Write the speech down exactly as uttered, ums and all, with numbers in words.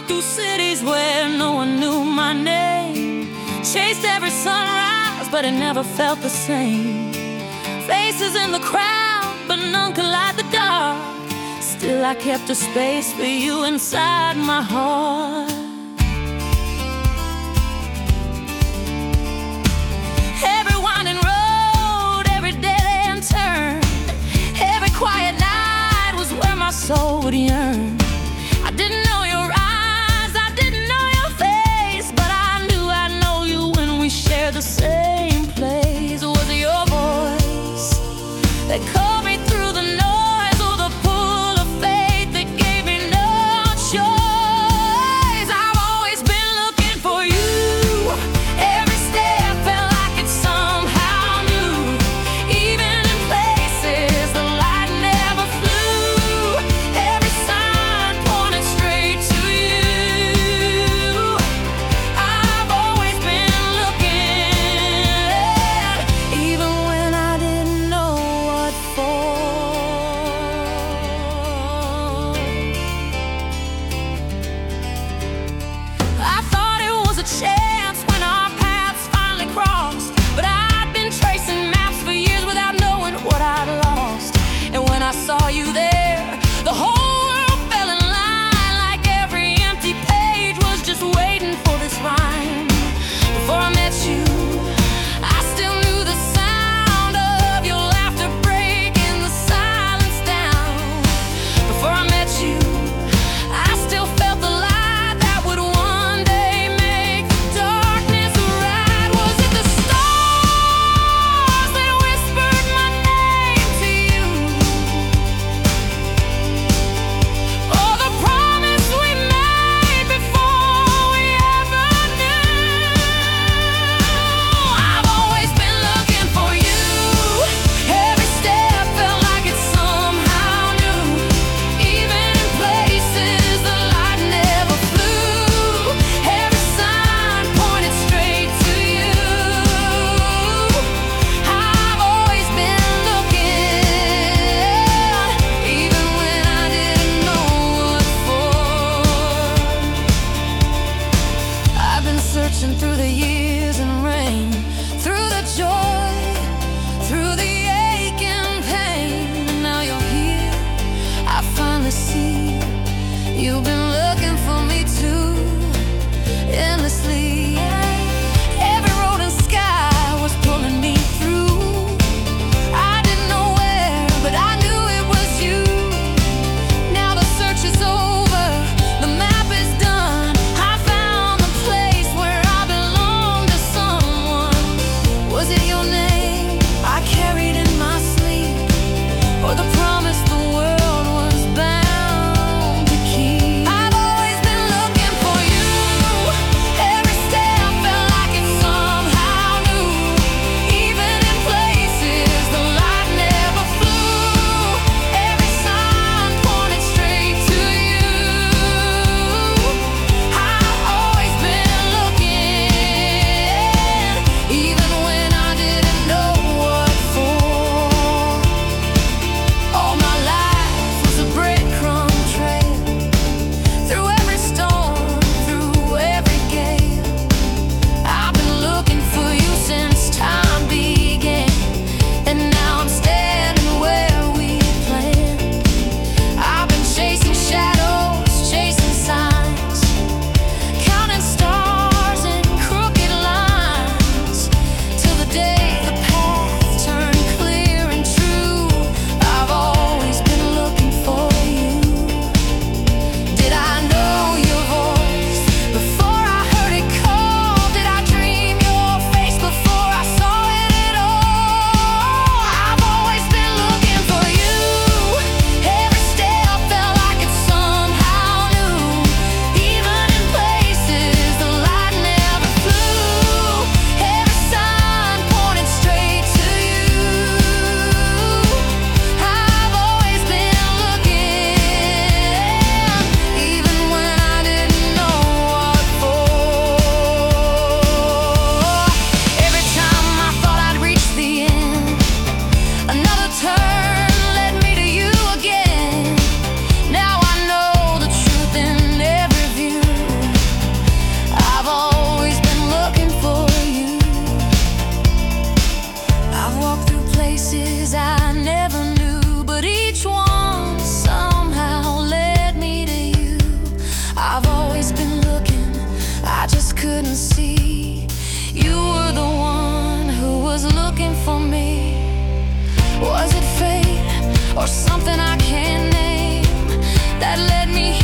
through cities where no one knew my name. Chased every sunrise, but it never felt the same. Faces in the crowd, but none could light the dark. Still I kept a space for you inside my heart. Every winding road, every dead end turn, every quiet night was where my soul would yearn. I didn't know your eyes, I didn't know your face, but I knew I'd know you when we shared the same place. Was it your voice that called me through the noise, or the pull of faith that gave me no choice? I've always been looking for you. Every step felt like it somehow knew. Even in places the light never flew, every sign pointed straight to you. I've always been looking, even when I didn't know what for. I thought it was a chance when our paths finally crossed, but I'd been tracing maps for years without knowing what I'd lost. And when I saw you there, the whole world fell in line, like every empty page was just waiting for this rhyme. Before I met you, I still knew the sound of your laughter breaking the silence down. Before I met you, I still felt the light that would one day make the darkness right. Was it the stars that whispered my name to you, or the promise we made before we ever knew? I've always been looking for you. Every step felt like it somehow knew. Even in places the light never flew, every sign pointed straight to you. I've always been looking, even when I didn't know what for. I've been searching through the years and rain, through the joy, through the ache and pain. And now you're here, I finally see. You've been looking for me too, endlessly. Every road and sky was pulling me through. I didn't know where, but I knew it was you. Now the search is over, the map is done. I found the place where I belong to someone. Was it your name I carried in my sleep, or the promise the world was bound to keep? I've always been looking for you. Every step felt like it somehow knew. Even in places the light never flew, every sign pointed straight to you. I've always been looking, even when I didn't know what for. All my life was a breadcrumb trail, through every storm, through every gale. I've been looking for you since time began, and now I'm standing where we planned. I've been chasing shadows, chasing signs, counting stars and crooked lines, till the day the path turned clear and true. I've always been looking for you. Did I know your voice before I heard it call? Did I dream your face before I saw it at all? I've always been looking for you. Every step felt like it somehow knew. Even in places the light never flew, every sign pointed Was it fate or something I can't name that led me